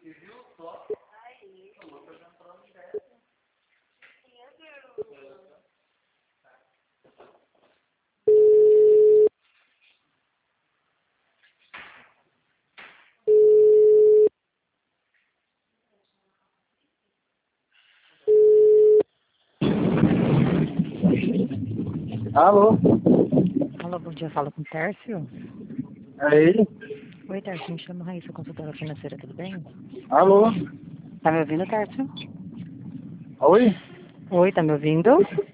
Alô? Alô, bom dia, falo com o Tércio. É ele? Oi, Tércio, me chamo Raíssa, consultora financeira, tudo bem? Alô? Tá me ouvindo, Tércio? Oi? Oi, tá me ouvindo?